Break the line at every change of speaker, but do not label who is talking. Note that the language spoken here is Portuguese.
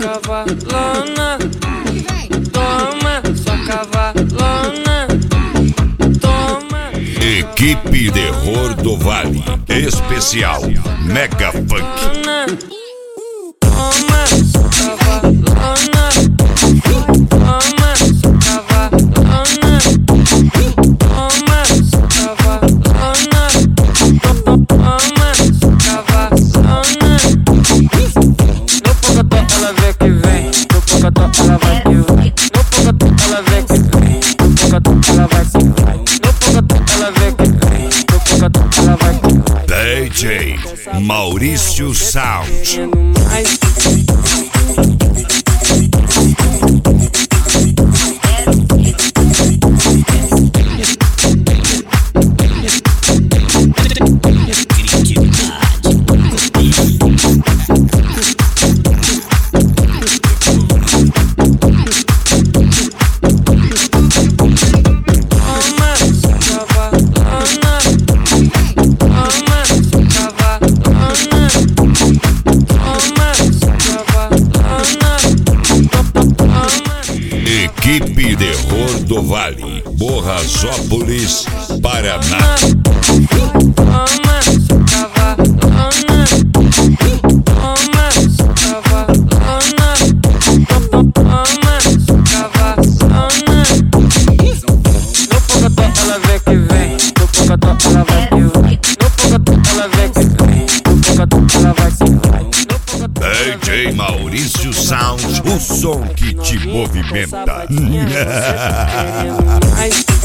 cavalona. Toma, sua cavalona. Toma.
Equipe Terror do Vale. Especial Mega Funk.
Toma, sua cavalona. Toma, sua cavalona. Toma, sua cavalona. Toma, sua cavalona. No pocotó ela vê que vem. No pocotó ela vai que vai. No pocotó ela vê que vem. No pocotó ela vai que vai. No pocotó ela vê que vem. No pocotó ela vai que vai.
DJ Maurício Sound. Equipe Terror do Vale, Borrasópolis, Paraná.
Toma, sua cavalona. Toma, sua cavalona. Toma, sua cavalona. No pocotó ela vê que vem. No pocotó ela vai que vai. No pocotó ela vê que vem. No pocotó ela vai que vai.
DJ Maurício Sound, o som que te movimenta.